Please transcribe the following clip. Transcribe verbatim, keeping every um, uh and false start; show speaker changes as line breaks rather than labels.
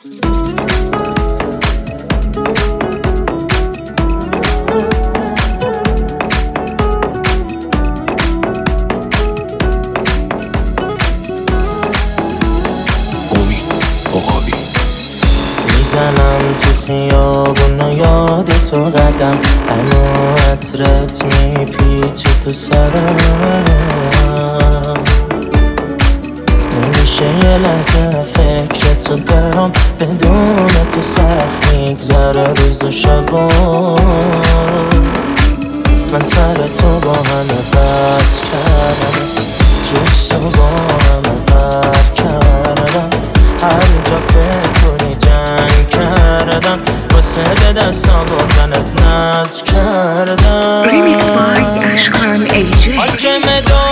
میزنم تو خیابون و یاد تو قدم، هنو عطرت میپیچه تو سرم. نمیشه یه لحظه فکر تو دارم، بدون تو سخت میگذره روز و شبم. من سر تو با همه بس کردم، جست و با همه بر کردم، هر جا فکر کنی جنگ کردم، واسه به دستم بردنت نزد کردم.
Remix by Ashkan A J.